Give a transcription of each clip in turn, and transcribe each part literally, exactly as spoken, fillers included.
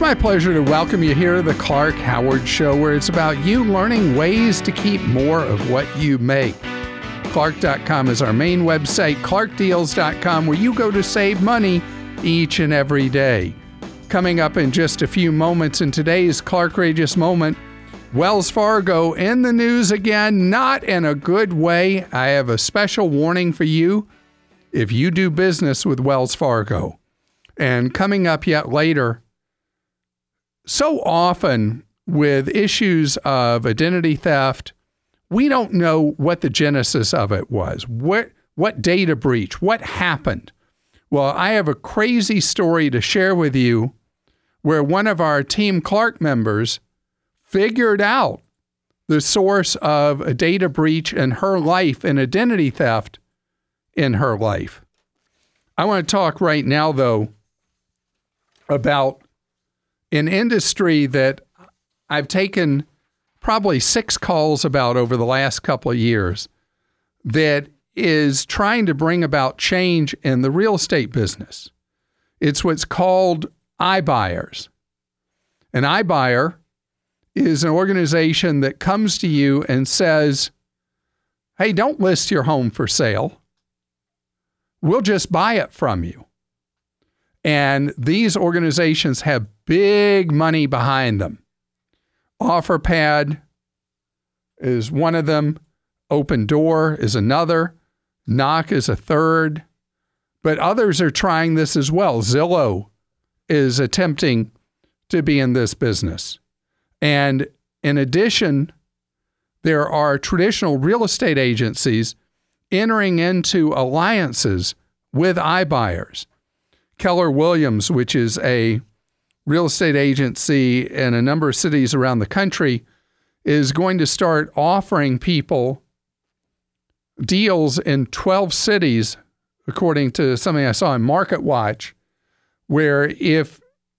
my pleasure to welcome you here to the Clark Howard Show, where it's about you learning ways to keep more of what you make. Clark dot com is our main website, Clark Deals dot com, where you go to save money each and every day. Coming up in just a few moments in today's Clarkrageous Moment, Wells Fargo in the news again, not in a good way. I have a special warning for you if you do business with Wells Fargo. And coming up yet later, so often with issues of identity theft, we don't know what the genesis of it was. What, what data breach? What happened? Well, I have a crazy story to share with you where one of our Team Clark members figured out the source of a data breach in her life and identity theft in her life. I want to talk right now, though, about an industry that I've taken probably six calls about over the last couple of years that is trying to bring about change in the real estate business. It's what's called iBuyers. An iBuyer is an organization that comes to you and says, hey, don't list your home for sale. We'll just buy it from you. And these organizations have big money behind them. OfferPad is one of them. Opendoor is another. Knock is a third. But others are trying this as well. Zillow is attempting to be in this business. And in addition, there are traditional real estate agencies entering into alliances with iBuyers. Keller Williams, which is a real estate agency in a number of cities around the country, is going to start offering people deals in twelve cities, according to something I saw in MarketWatch, where if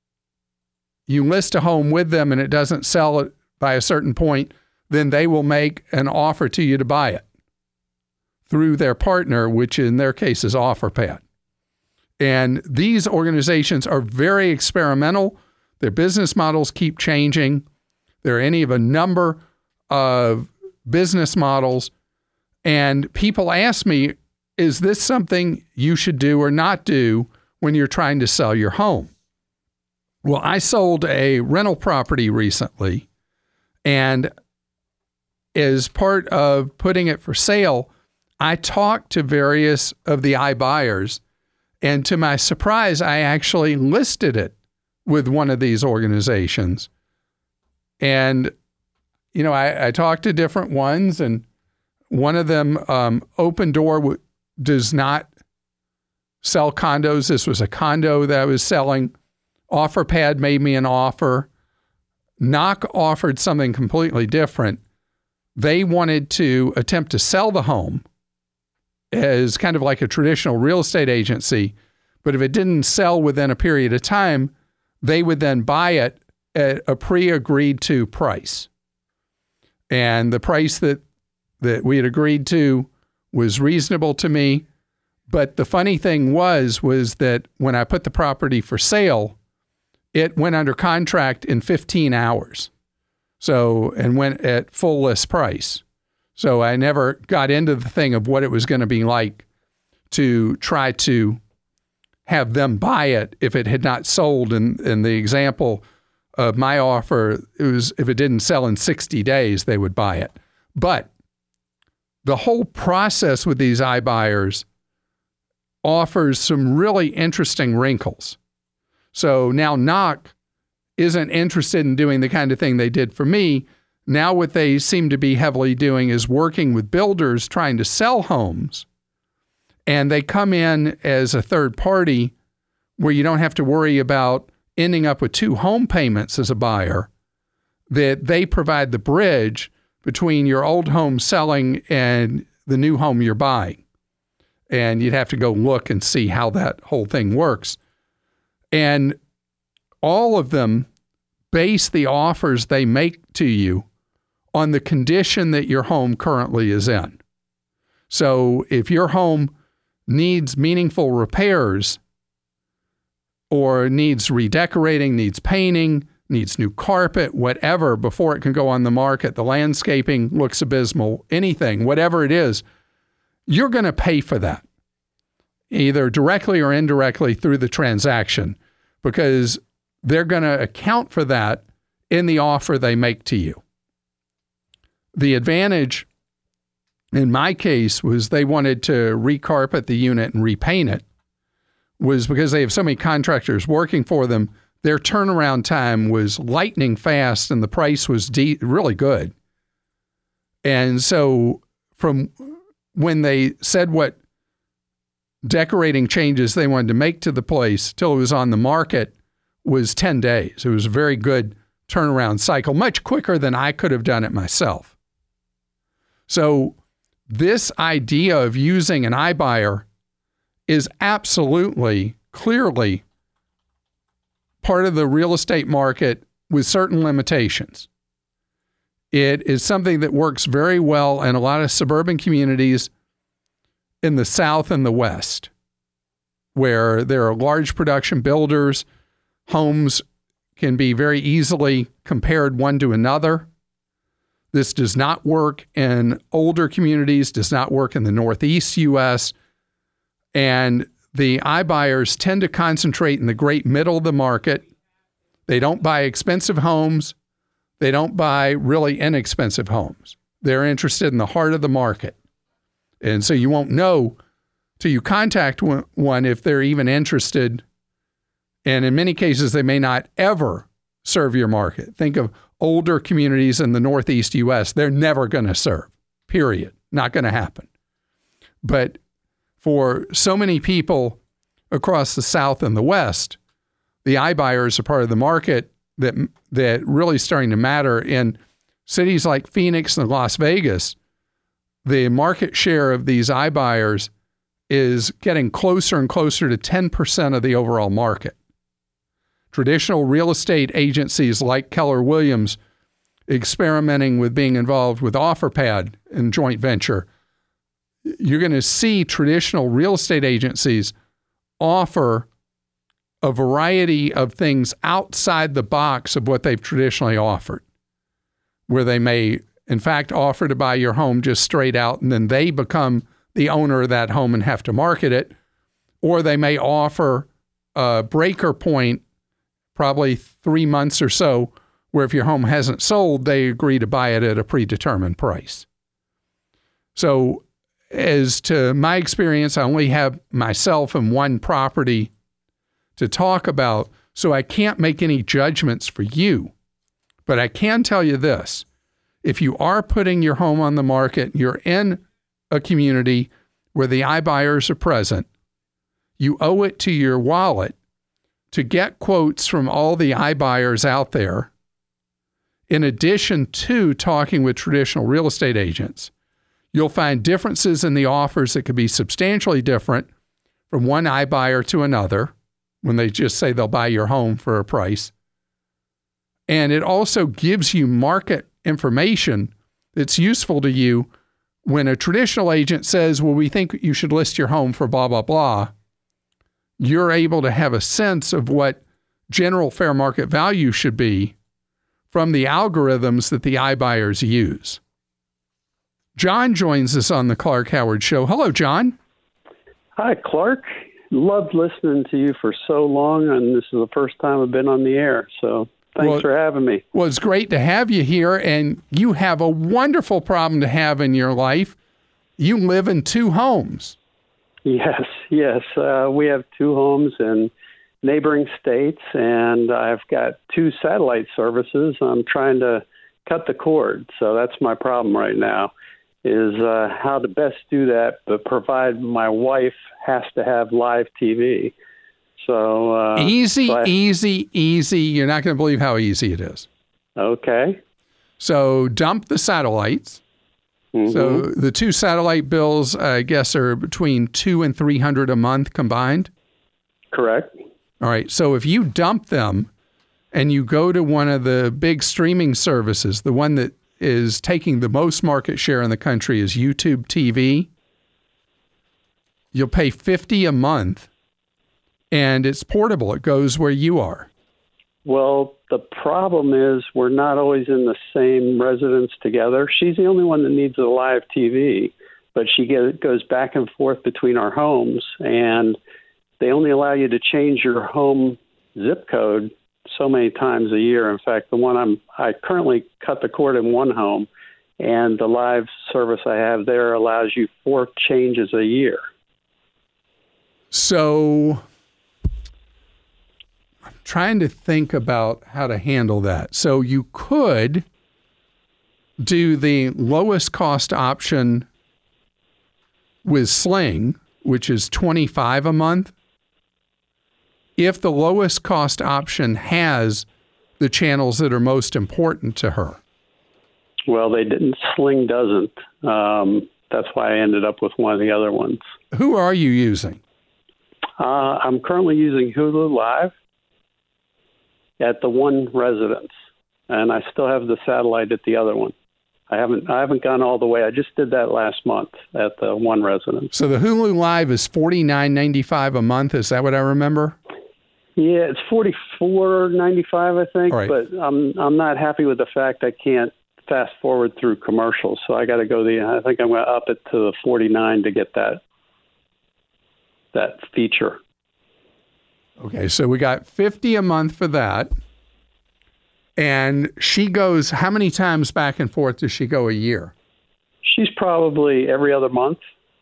you list a home with them and it doesn't sell it by a certain point, then they will make an offer to you to buy it through their partner, which in their case is OfferPad. And these organizations are very experimental. Their business models keep changing. There are any of a number of business models. And people ask me, is this something you should do or not do when you're trying to sell your home? Well, I sold a rental property recently, and as part of putting it for sale, I talked to various of the iBuyers, and to my surprise, I actually listed it with one of these organizations. And, you know, I, I talked to different ones, and one of them, um, Opendoor, w- does not sell condos. This was a condo that I was selling. OfferPad made me an offer. Knock offered something completely different. They wanted to attempt to sell the home as kind of like a traditional real estate agency, but if it didn't sell within a period of time, they would then buy it at a pre-agreed to price. And the price that, that we had agreed to was reasonable to me. But the funny thing was, was that when I put the property for sale, it went under contract in fifteen hours. So, and went at full list price. So I never got into the thing of what it was going to be like to try to have them buy it if it had not sold. And in, in the example of my offer, it was if it didn't sell in sixty days, they would buy it. But the whole process with these iBuyers offers some really interesting wrinkles. So now Knock isn't interested in doing the kind of thing they did for me. Now what they seem to be heavily doing is working with builders trying to sell homes. And they come in as a third party where you don't have to worry about ending up with two home payments as a buyer, that they provide the bridge between your old home selling and the new home you're buying. And you'd have to go look and see how that whole thing works. And all of them base the offers they make to you on the condition that your home currently is in. So if your home needs meaningful repairs, or needs redecorating, needs painting, needs new carpet, whatever, before it can go on the market. The landscaping looks abysmal, anything, whatever it is, you're going to pay for that, either directly or indirectly through the transaction, because they're going to account for that in the offer they make to you. The advantage in my case was they wanted to recarpet the unit and repaint it, was because they have so many contractors working for them. Their turnaround time was lightning fast and the price was de- really good. And so from when they said what decorating changes they wanted to make to the place till it was on the market was ten days. It was a very good turnaround cycle, much quicker than I could have done it myself. So this idea of using an iBuyer is absolutely, clearly part of the real estate market with certain limitations. It is something that works very well in a lot of suburban communities in the South and the West, where there are large production builders. Homes can be very easily compared one to another. This does not work in older communities, does not work in the Northeast U S, and the iBuyers tend to concentrate in the great middle of the market. They don't buy expensive homes. They don't buy really inexpensive homes. They're interested in the heart of the market. And so you won't know till you contact one if they're even interested. And in many cases, they may not ever serve your market. Think of older communities in the Northeast U S. They're never going to serve, period. Not going to happen. But for so many people across the South and the West, the iBuyers are part of the market that that really starting to matter. In cities like Phoenix and Las Vegas, the market share of these iBuyers is getting closer and closer to ten percent of the overall market. Traditional real estate agencies like Keller Williams experimenting with being involved with OfferPad and joint venture. You're going to see traditional real estate agencies offer a variety of things outside the box of what they've traditionally offered, where they may, in fact, offer to buy your home just straight out, and then they become the owner of that home and have to market it, or they may offer a breaker point, probably three months or so, where if your home hasn't sold, they agree to buy it at a predetermined price. So as to my experience, I only have myself and one property to talk about, so I can't make any judgments for you. But I can tell you this. If you are putting your home on the market, you're in a community where the iBuyers are present, you owe it to your wallet to get quotes from all the iBuyers out there, in addition to talking with traditional real estate agents. You'll find differences in the offers that could be substantially different from one iBuyer to another when they just say they'll buy your home for a price. And it also gives you market information that's useful to you when a traditional agent says, well, we think you should list your home for blah, blah, blah. You're able to have a sense of what general fair market value should be from the algorithms that the iBuyers use. John joins us on the Clark Howard Show. Hello, John. Hi, Clark. Loved listening to you for so long, and this is the first time I've been on the air, so thanks well, for having me. Well, it's great to have you here, and you have a wonderful problem to have in your life. You live in two homes. Yes, yes. Uh, we have two homes in neighboring states, and I've got two satellite services. I'm trying to cut the cord, so that's my problem right now, is uh, how to best do that, but provide my wife has to have live T V. So uh, Easy, so I, easy, easy. You're not going to believe how easy it is. Okay. So dump the satellites. Mm-hmm. So the two satellite bills, I guess, are between two and three hundred a month combined. Correct. All right. So if you dump them and you go to one of the big streaming services, the one that is taking the most market share in the country is YouTube T V, you'll pay fifty dollars a month, and it's portable. It goes where you are. Well, the problem is we're not always in the same residence together. She's the only one that needs a live T V, but she get, goes back and forth between our homes, and they only allow you to change your home zip code so many times a year. In fact, the one I'm I currently cut the cord in one home, and the live service I have there allows you four changes a year. So I'm trying to think about how to handle that. So you could do the lowest cost option with Sling, which is twenty-five dollars a month. If the lowest cost option has the channels that are most important to her. Well, they didn't. Sling doesn't. Um, that's why I ended up with one of the other ones. Who are you using? Uh, I'm currently using Hulu Live at the one residence, and I still have the satellite at the other one. I haven't. I haven't gone all the way. I just did that last month at the one residence. So the Hulu Live is forty-nine ninety-five a month. Is that what I remember? Yeah, it's forty-four ninety-five, I think. Right. But I'm I'm not happy with the fact I can't fast forward through commercials. So I got to go the. I think I'm going to up it to the forty-nine to get that that feature. Okay, so we got fifty a month for that. And she goes, how many times back and forth does she go a year? She's probably every other month.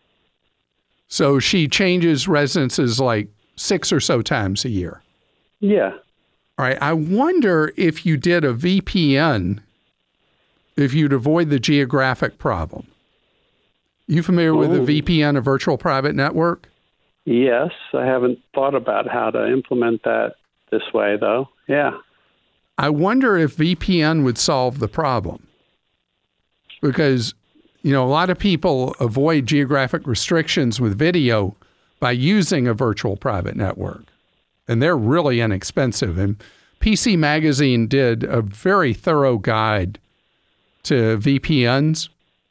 So she changes residences like six or so times a year. Yeah. All right. I wonder if you did a V P N, if you'd avoid the geographic problem. You familiar oh. with a V P N, a virtual private network? Yes. I haven't thought about how to implement that this way, though. Yeah. I wonder if V P N would solve the problem. Because, you know, a lot of people avoid geographic restrictions with video by using a virtual private network. And they're really inexpensive. And P C Magazine did a very thorough guide to V P Ns.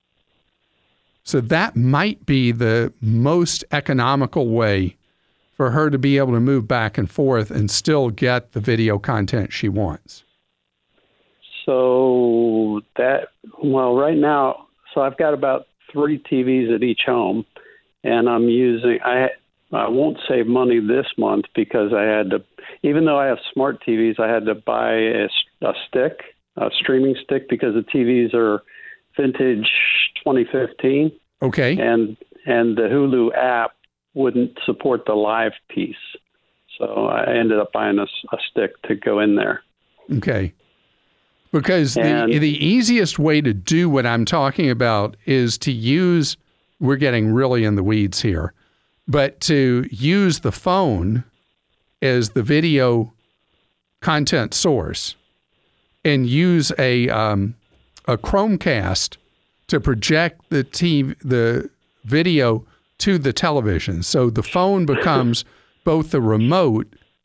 So that might be the most economical way for her to be able to move back and forth and still get the video content she wants. So that, well, right now, so I've got about three T Vs at each home, and I'm using, I I won't save money this month because I had to, even though I have smart T Vs, I had to buy a, a stick, a streaming stick, because the T Vs are vintage twenty fifteen. Okay. And and the Hulu app wouldn't support the live piece. So I ended up buying a, a stick to go in there. Okay. Because and, the the easiest way to do what I'm talking about is to use, we're getting really in the weeds here, but to use the phone as the video content source and use a um, a Chromecast to project the T V, the video to the television. So the phone becomes both the remote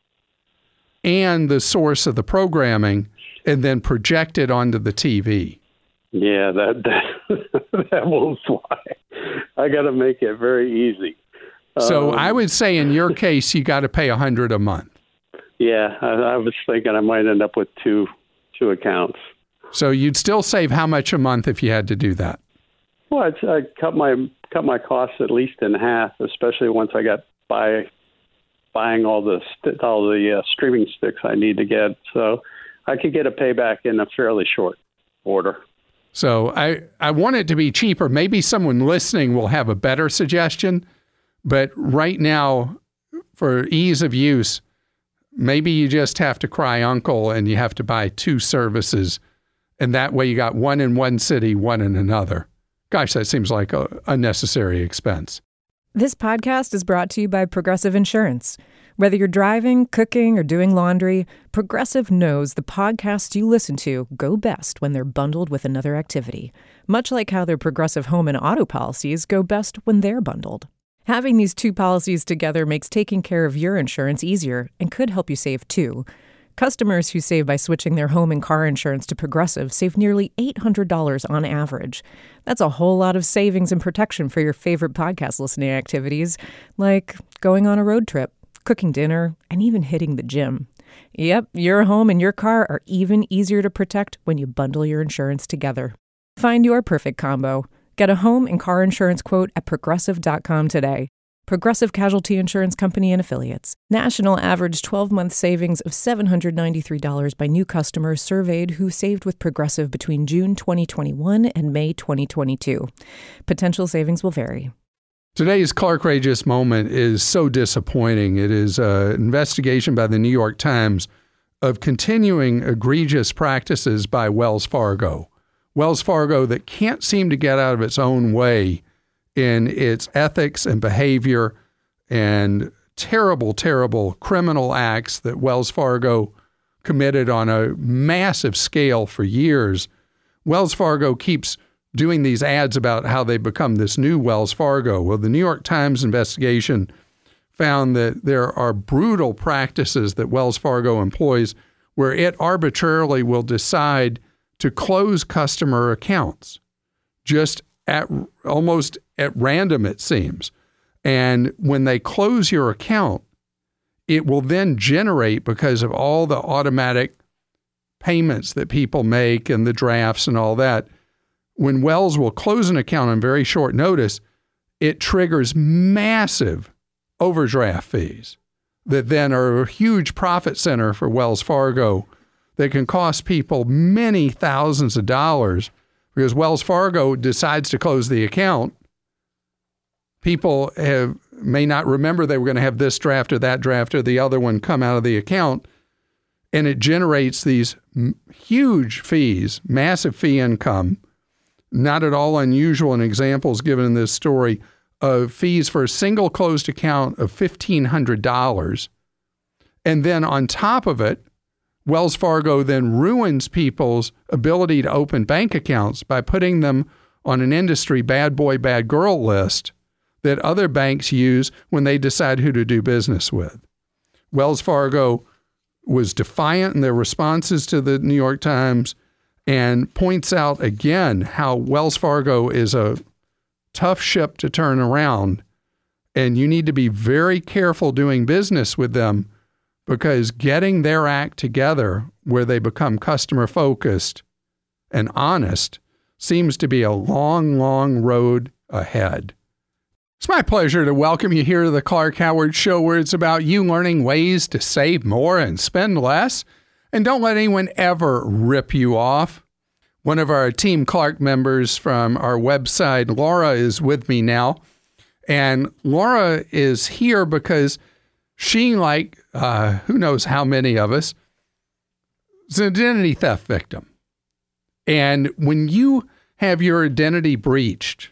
and the source of the programming, and then project it onto the T V. Yeah, that that, that won't fly. I got to make it very easy. So um, I would say in your case, you got to pay a hundred a month. Yeah, I, I was thinking I might end up with two two accounts. So you'd still save how much a month if you had to do that? Well, I'd, I'd cut my cut my costs at least in half, especially once I got by buying all the st- all the uh, streaming sticks I need to get. So I could get a payback in a fairly short order. So I, I want it to be cheaper. Maybe someone listening will have a better suggestion, but right now, for ease of use, maybe you just have to cry uncle and you have to buy two services, and that way you got one in one city, one in another. Gosh, that seems like a unnecessary expense. This podcast is brought to you by Progressive Insurance. Whether you're driving, cooking, or doing laundry, Progressive knows the podcasts you listen to go best when they're bundled with another activity, much like how their Progressive home and auto policies go best when they're bundled. Having these two policies together makes taking care of your insurance easier and could help you save too. Customers who save by switching their home and car insurance to Progressive save nearly eight hundred dollars on average. That's a whole lot of savings and protection for your favorite podcast listening activities, like going on a road trip, cooking dinner, and even hitting the gym. Yep, your home and your car are even easier to protect when you bundle your insurance together. Find your perfect combo. Get a home and car insurance quote at Progressive dot com today. Progressive Casualty Insurance Company and Affiliates. National average twelve-month savings of seven hundred ninety-three dollars by new customers surveyed who saved with Progressive between June twenty twenty-one and May twenty twenty-two. Potential savings will vary. Today's Clarkrageous moment is so disappointing. It is an investigation by the New York Times of continuing egregious practices by Wells Fargo. Wells Fargo that can't seem to get out of its own way in its ethics and behavior and terrible, terrible criminal acts that Wells Fargo committed on a massive scale for years. Wells Fargo keeps doing these ads about how they become this new Wells Fargo. Well, the New York Times investigation found that there are brutal practices that Wells Fargo employs where it arbitrarily will decide to close customer accounts just at almost at random, it seems. And when they close your account, it will then generate, because of all the automatic payments that people make and the drafts and all that, when Wells will close an account on very short notice, it triggers massive overdraft fees that then are a huge profit center for Wells Fargo that can cost people many thousands of dollars. Because Wells Fargo decides to close the account, people have may not remember they were going to have this draft or that draft or the other one come out of the account, and it generates these m- huge fees, massive fee income, not at all unusual in examples given in this story, of fees for a single closed account of fifteen hundred dollars. And then on top of it, Wells Fargo then ruins people's ability to open bank accounts by putting them on an industry bad boy, bad girl list that other banks use when they decide who to do business with. Wells Fargo was defiant in their responses to the New York Times and points out again how Wells Fargo is a tough ship to turn around, and you need to be very careful doing business with them, because getting their act together where they become customer-focused and honest seems to be a long, long road ahead. It's my pleasure to welcome you here to the Clark Howard Show, where it's about you learning ways to save more and spend less. And don't let anyone ever rip you off. One of our Team Clark members from our website, Laura, is with me now. And Laura is here because she, like uh, who knows how many of us, is an identity theft victim. And when you have your identity breached,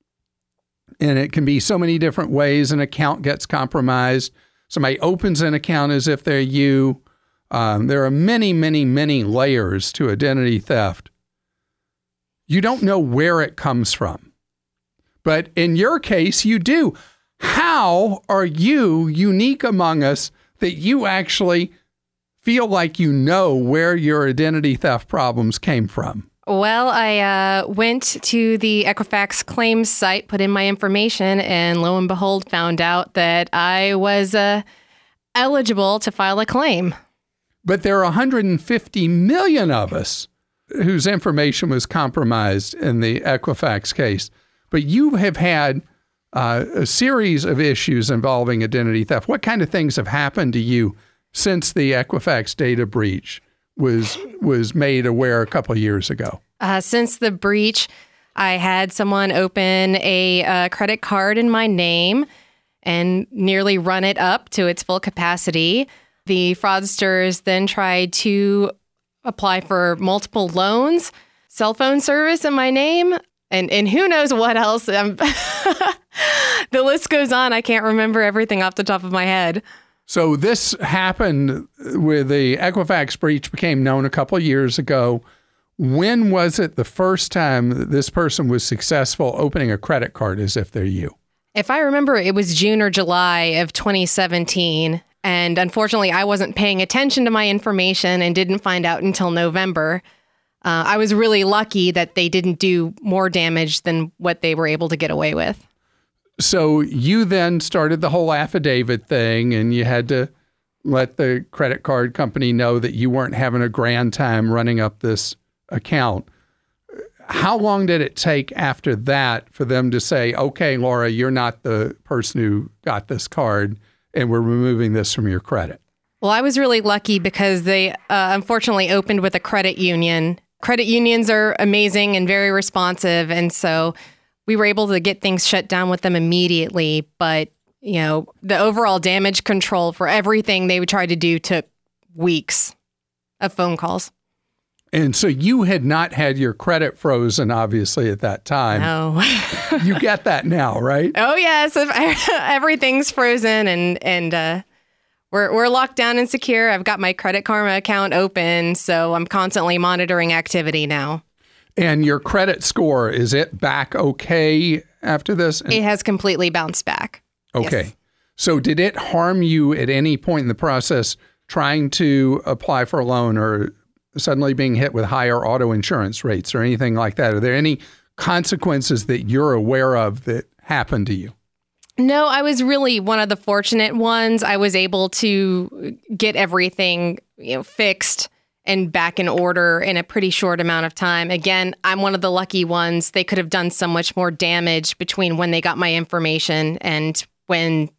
and it can be so many different ways, an account gets compromised, somebody opens an account as if they're you. Um, there are many, many, many layers to identity theft. You don't know where it comes from. But in your case, you do. How are you unique among us that you actually feel like you know where your identity theft problems came from? Well, I uh, went to the Equifax claims site, put in my information, and lo and behold, found out that I was uh, eligible to file a claim. But there are one hundred fifty million of us whose information was compromised in the Equifax case. But you have had uh, a series of issues involving identity theft. What kind of things have happened to you since the Equifax data breach was was made aware a couple of years ago? Uh, since the breach, I had someone open a uh, credit card in my name and nearly run it up to its full capacity. The fraudsters then tried to apply for multiple loans, cell phone service in my name, and, and who knows what else. Um, the list goes on. I can't remember everything off the top of my head. So this happened with the Equifax breach became known a couple of years ago. When was it the first time that this person was successful opening a credit card as if they're you? If I remember, it was June or July of twenty seventeen. And unfortunately, I wasn't paying attention to my information and didn't find out until November. Uh, I was really lucky that they didn't do more damage than what they were able to get away with. So you then started the whole affidavit thing, and you had to let the credit card company know that you weren't having a grand time running up this account. How long did it take after that for them to say, okay, Laura, you're not the person who got this card, and we're removing this from your credit? Well, I was really lucky because they uh, unfortunately opened with a credit union. Credit unions are amazing and very responsive, and so we were able to get things shut down with them immediately. But, you know, the overall damage control for everything they would try to do took weeks of phone calls. And so you had not had your credit frozen, obviously, at that time. No. You get that now, right? Oh, yes. Everything's frozen and and uh, we're we're locked down and secure. I've got my Credit Karma account open, so I'm constantly monitoring activity now. And your credit score, is it back okay after this? It has completely bounced back. Okay. Yes. So did it harm you at any point in the process trying to apply for a loan or suddenly being hit with higher auto insurance rates or anything like that? Are there any consequences that you're aware of that happened to you? No, I was really one of the fortunate ones. I was able to get everything, you know, fixed and back in order in a pretty short amount of time. Again, I'm one of the lucky ones. They could have done so much more damage between when they got my information and when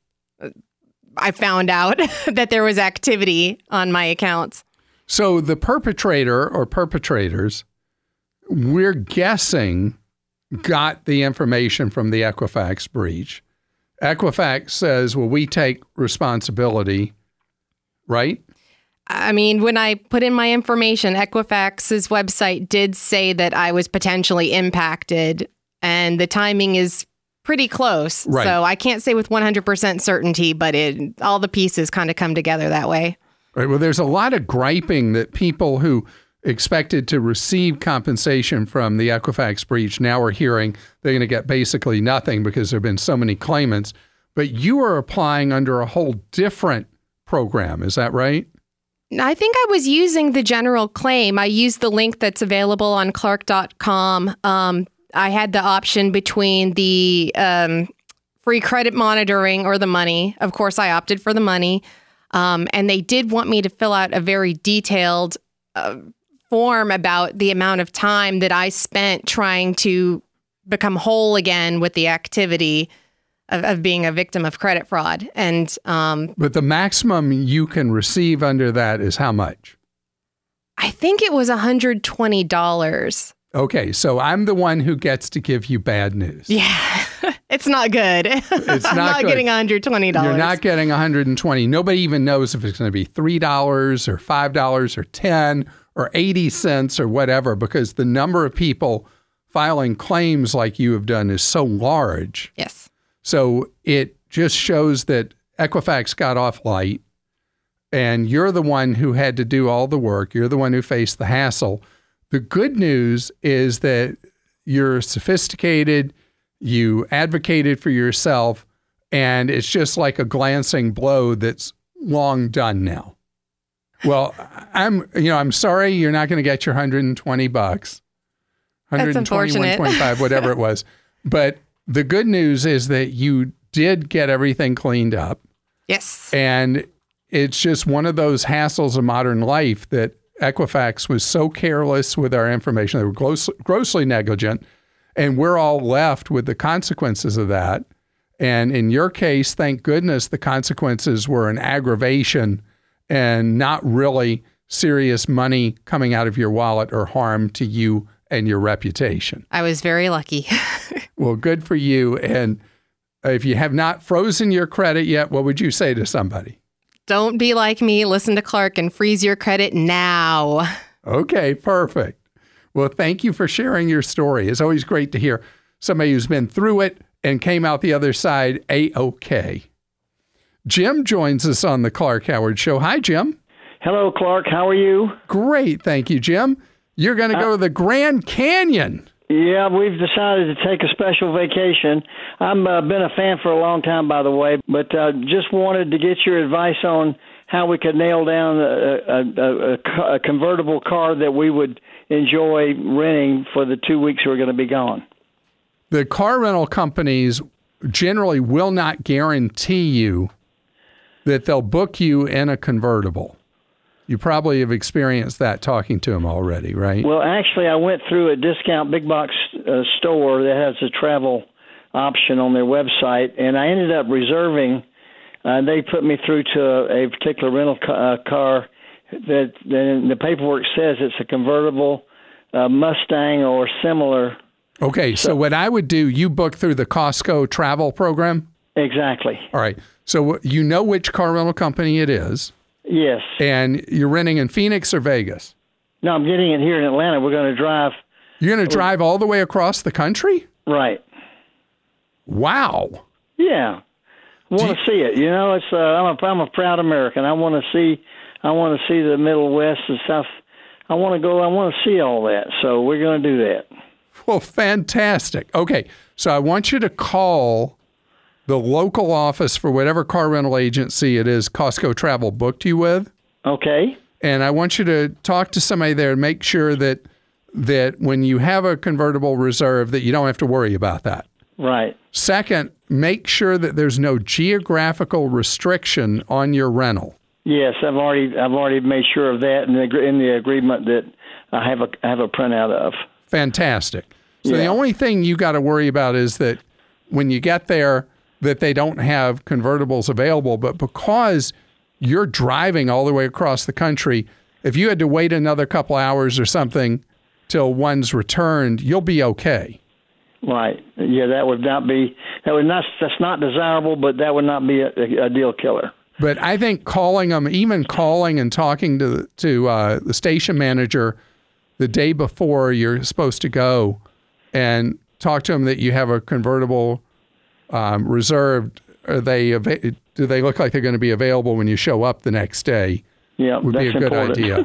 I found out that there was activity on my accounts. So the perpetrator or perpetrators, we're guessing, got the information from the Equifax breach. Equifax says, well, we take responsibility, right? I mean, when I put in my information, Equifax's website did say that I was potentially impacted, and the timing is pretty close. Right. So I can't say with one hundred percent certainty, but it, all the pieces kind of come together that way. Right. Well, there's a lot of griping that people who expected to receive compensation from the Equifax breach now are hearing they're going to get basically nothing because there have been so many claimants. But you are applying under a whole different program. Is that right? I think I was using the general claim. I used the link that's available on Clark dot com. Um, I had the option between the um, free credit monitoring or the money. Of course, I opted for the money. Um, and they did want me to fill out a very detailed uh, form about the amount of time that I spent trying to become whole again with the activity of, of being a victim of credit fraud. And um, but the maximum you can receive under that is how much? I think it was one hundred twenty dollars. Okay, so I'm the one who gets to give you bad news. Yeah, it's not good. It's I'm not, not good. getting one hundred twenty dollars. You're not getting one hundred twenty dollars. Nobody even knows if it's going to be three dollars or five dollars or ten dollars or eighty cents or whatever, because the number of people filing claims like you have done is so large. Yes. So it just shows that Equifax got off light, and you're the one who had to do all the work. You're the one who faced the hassle. The good news is that you're sophisticated, you advocated for yourself, and it's just like a glancing blow that's long done now. Well, I'm, you know, I'm sorry you're not going to get your one hundred twenty bucks, one hundred twenty, one hundred twenty-five, whatever it was. But the good news is that you did get everything cleaned up. Yes. And it's just one of those hassles of modern life that Equifax was so careless with our information. They were gross, grossly negligent, and we're all left with the consequences of that. And in your case, thank goodness the consequences were an aggravation and not really serious money coming out of your wallet or harm to you and your reputation. I was very lucky. Well, good for you. And if you have not frozen your credit yet, what would you say to somebody? Don't be like me. Listen to Clark and freeze your credit now. Okay, perfect. Well, thank you for sharing your story. It's always great to hear somebody who's been through it and came out the other side A-okay. Jim joins us on the Clark Howard Show. Hi, Jim. Hello, Clark. How are you? Great. Thank you, Jim. You're going to go uh, to the Grand Canyon. Yeah, we've decided to take a special vacation. I've uh, been a fan for a long time, by the way, but uh, just wanted to get your advice on how we could nail down a, a, a, a convertible car that we would enjoy renting for the two weeks we're going to be gone. The car rental companies generally will not guarantee you that they'll book you in a convertible. You probably have experienced that talking to them already, right? Well, actually, I went through a discount big box uh, store that has a travel option on their website, and I ended up reserving. Uh, they put me through to a, a particular rental ca- uh, car that then the paperwork says it's a convertible uh, Mustang or similar. Okay, so, so what I would do, you book through the Costco travel program? Exactly. All right. So you know which car rental company it is? Yes. And you're renting in Phoenix or Vegas? No, I'm getting it here in Atlanta. We're going to drive. You're going to drive all the way across the country? Right. Wow. Yeah. I want to see it. You know, it's uh, I'm a I'm a proud American. I want to see I want to see the Middle West and South. I want to go. I want to see all that. So we're going to do that. Well, fantastic. Okay, so I want you to call the local office for whatever car rental agency it is Costco Travel booked you with. Okay. And I want you to talk to somebody there and make sure that that when you have a convertible reserve that you don't have to worry about that. Right. Second, make sure that there's no geographical restriction on your rental. Yes, I've already I've already made sure of that in the in the agreement that I have a I have a printout of. Fantastic. So yeah. The only thing you got to worry about is that when you get there, that they don't have convertibles available. But because you're driving all the way across the country, if you had to wait another couple hours or something till one's returned, you'll be okay. Right. Yeah, that would not be that would not that's not desirable, but that would not be a, a deal killer. But I think calling them, even calling and talking to to uh, the station manager the day before you're supposed to go, and talk to them that you have a convertible um, reserved. Are they do they look like they're going to be available when you show up the next day? Yeah, would that's be a good important. idea.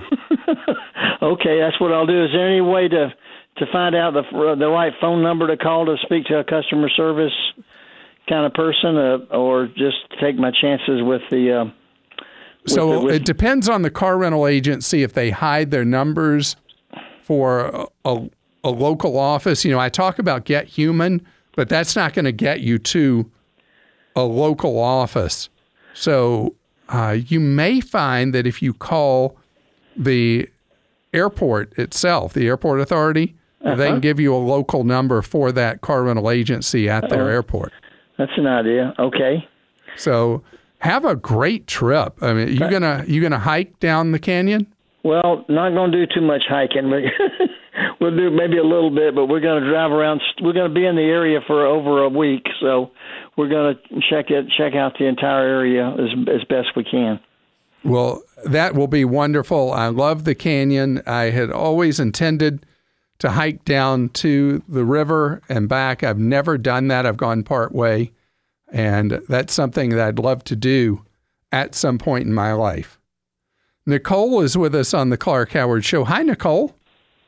Okay, that's what I'll do. Is there any way to to find out the the right phone number to call to speak to a customer service kind of person, uh, or just take my chances with the? Uh, with so the, with... it depends on the car rental agency if they hide their numbers for a, a, a local office. You know, I talk about Get Human, but that's not going to get you to a local office. So uh, you may find that if you call the airport itself, the airport authority, uh-huh. they can give you a local number for that car rental agency at their uh-huh. airport. That's an idea. Okay. So have a great trip. I mean, you gonna you gonna hike down the canyon? Well, not going to do too much hiking. We'll do maybe a little bit, but we're going to drive around. We're going to be in the area for over a week, so we're going to check it, check out the entire area as as best we can. Well, that will be wonderful. I love the canyon. I had always intended to hike down to the river and back. I've never done that. I've gone part way, and that's something that I'd love to do at some point in my life. Nicole is with us on the Clark Howard Show. Hi, Nicole.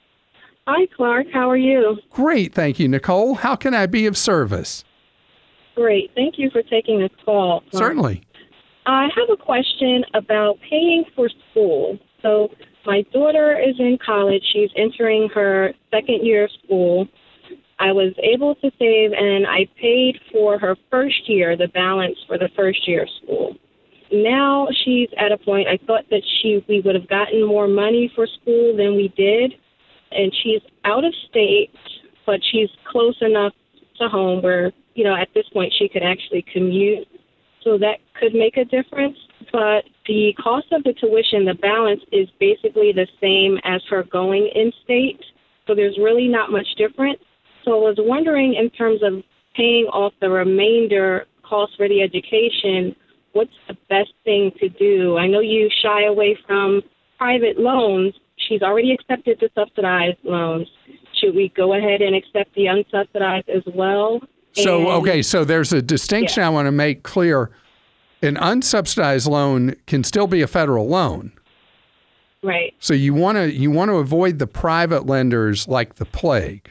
Hi, Clark. How are you? Great. Thank you, Nicole. How can I be of service? Great. Thank you for taking this call, Clark. Certainly. I have a question about paying for school. So my daughter is in college. She's entering her second year of school. I was able to save, and I paid for her first year, the balance for the first year of school. Now she's at a point, I thought that she we would have gotten more money for school than we did. And she's out of state, but she's close enough to home where, you know, at this point she could actually commute. So that could make a difference. But the cost of the tuition, the balance is basically the same as her going in state. So there's really not much difference. So I was wondering, in terms of paying off the remainder cost for the education, what's the best thing to do? I know you shy away from private loans. She's already accepted the subsidized loans. Should we go ahead and accept the unsubsidized as well? So, and, okay, so there's a distinction yeah. I want to make clear. An unsubsidized loan can still be a federal loan. Right. So you want to you want to avoid the private lenders like the plague.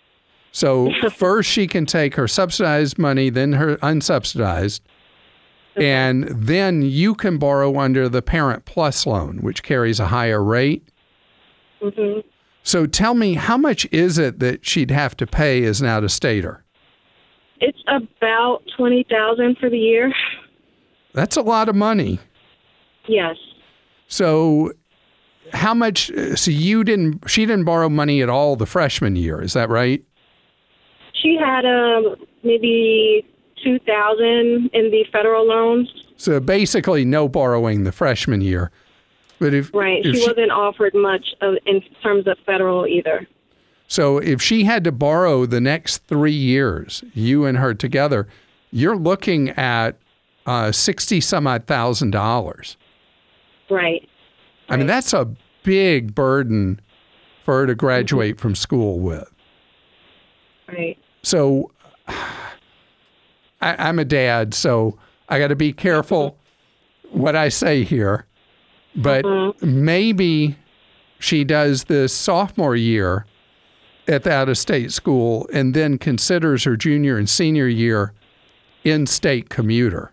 So first she can take her subsidized money, then her unsubsidized, okay. and then you can borrow under the Parent Plus loan, which carries a higher rate. Mm-hmm. So tell me, how much is it that she'd have to pay as an out-of-stater? It's about twenty thousand for the year. That's a lot of money. Yes. So how much, so you didn't, she didn't borrow money at all the freshman year, is that right? She had um, maybe two thousand in the federal loans. So basically no borrowing the freshman year. But if Right. if she, she wasn't offered much of, in terms of federal either. So if she had to borrow the next three years, you and her together, you're looking at uh, sixty some odd thousand dollars. Right. I mean, that's a big burden for her to graduate mm-hmm. from school with. Right. So I, I'm a dad, so I got to be careful what I say here. But mm-hmm. maybe she does this sophomore year at the out-of-state school and then considers her junior and senior year in-state commuter.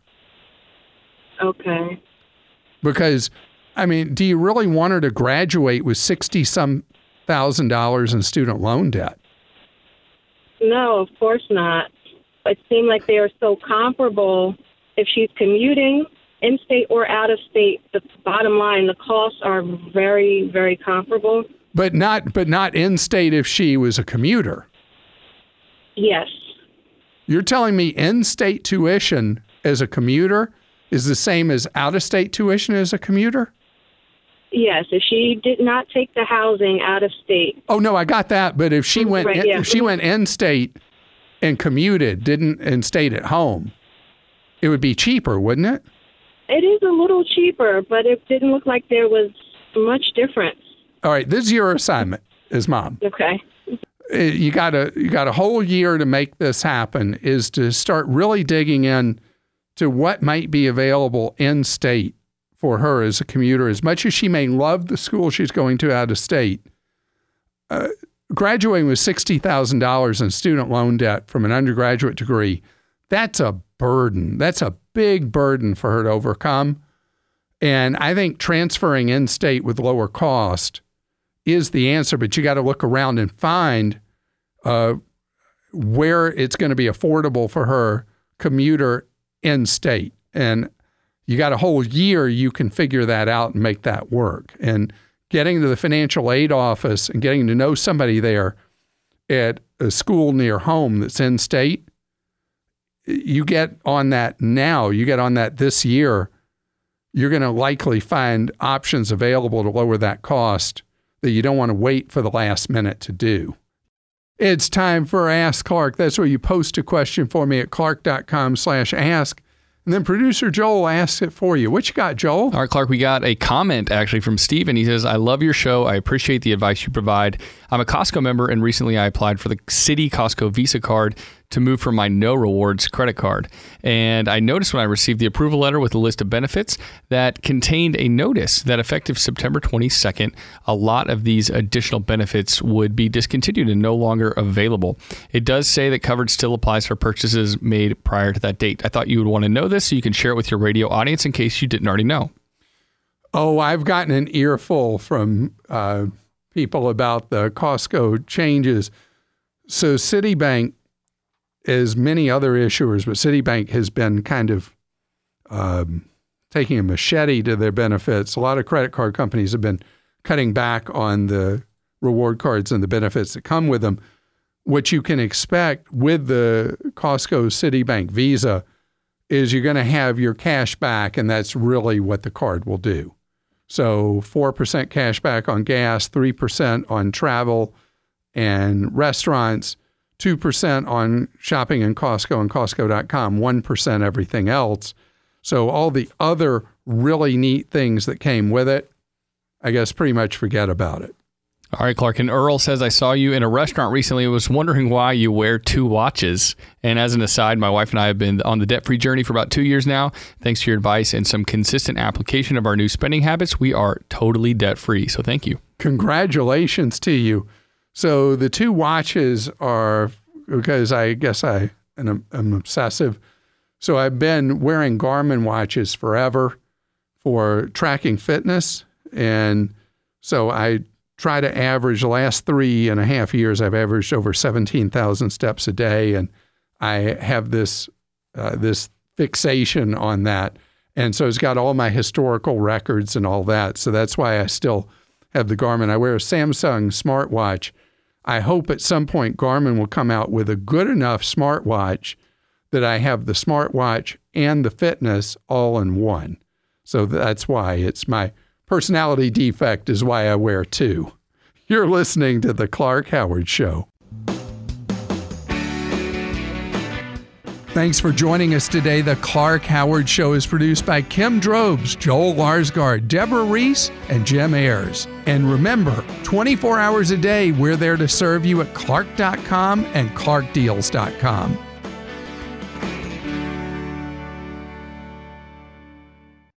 Okay. Because, I mean, do you really want her to graduate with sixty some thousand dollars in student loan debt? No, of course not. It seemed like they are so comparable. If she's commuting in-state or out-of-state, the bottom line, the costs are very, very comparable. But not, but not in-state if she was a commuter. Yes. You're telling me in-state tuition as a commuter is the same as out-of-state tuition as a commuter? Yes, if she did not take the housing out of state. Oh no, I got that. But if she went, right, in, yeah. if she went in-state and commuted, didn't and stayed at home, it would be cheaper, wouldn't it? It is a little cheaper, but it didn't look like there was much difference. All right, this is your assignment as mom. Okay. You got a you got a whole year to make this happen. Is to start really digging in to what might be available in state for her as a commuter. As much as she may love the school she's going to out of state, uh, graduating with sixty thousand dollars in student loan debt from an undergraduate degree, that's a burden. That's a big burden for her to overcome. And I think transferring in state with lower cost is the answer, but you got to look around and find uh, where it's going to be affordable for her commuter in state. And you got a whole year you can figure that out and make that work. And getting to the financial aid office and getting to know somebody there at a school near home that's in state, you get on that now, you get on that this year, you're going to likely find options available to lower that cost that you don't want to wait for the last minute to do. It's time for Ask Clark. That's where you post a question for me at clark.com slash ask. And then producer Joel asks it for you. What you got, Joel? All right, Clark, we got a comment actually from Steven. He says, I love your show. I appreciate the advice you provide. I'm a Costco member, and recently I applied for the Citi Costco Visa card to move from my No Rewards credit card. And I noticed when I received the approval letter with a list of benefits that contained a notice that effective September twenty-second, a lot of these additional benefits would be discontinued and no longer available. It does say that coverage still applies for purchases made prior to that date. I thought you would want to know this so you can share it with your radio audience in case you didn't already know. Oh, I've gotten an earful from uh, people about the Costco changes. So Citibank, as many other issuers, but Citibank has been kind of um, taking a machete to their benefits. A lot of credit card companies have been cutting back on the reward cards and the benefits that come with them. What you can expect with the Costco Citibank Visa is you're going to have your cash back, and that's really what the card will do. So four percent cash back on gas, three percent on travel and restaurants, two percent on shopping in Costco and Costco dot com, one percent everything else. So all the other really neat things that came with it, I guess pretty much forget about it. All right, Clark. And Earl says, I saw you in a restaurant recently and was wondering why you wear two watches. And as an aside, my wife and I have been on the debt-free journey for about two years now. Thanks to your advice and some consistent application of our new spending habits, we are totally debt-free. So thank you. Congratulations to you. So the two watches are, because I guess I am I'm obsessive. So I've been wearing Garmin watches forever for tracking fitness. And so I try to average the last three and a half years, I've averaged over seventeen thousand steps a day. And I have this uh, this fixation on that. And so it's got all my historical records and all that. So that's why I still have the Garmin. I wear a Samsung smartwatch. I hope at some point Garmin will come out with a good enough smartwatch that I have the smartwatch and the fitness all in one. So that's why it's my personality defect is why I wear two. You're listening to The Clark Howard Show. Thanks for joining us today. The Clark Howard Show is produced by Kim Drobes, Joel Larsgaard, Deborah Reese, and Jim Ayers. And remember, twenty-four hours a day, we're there to serve you at clark dot com and clark deals dot com.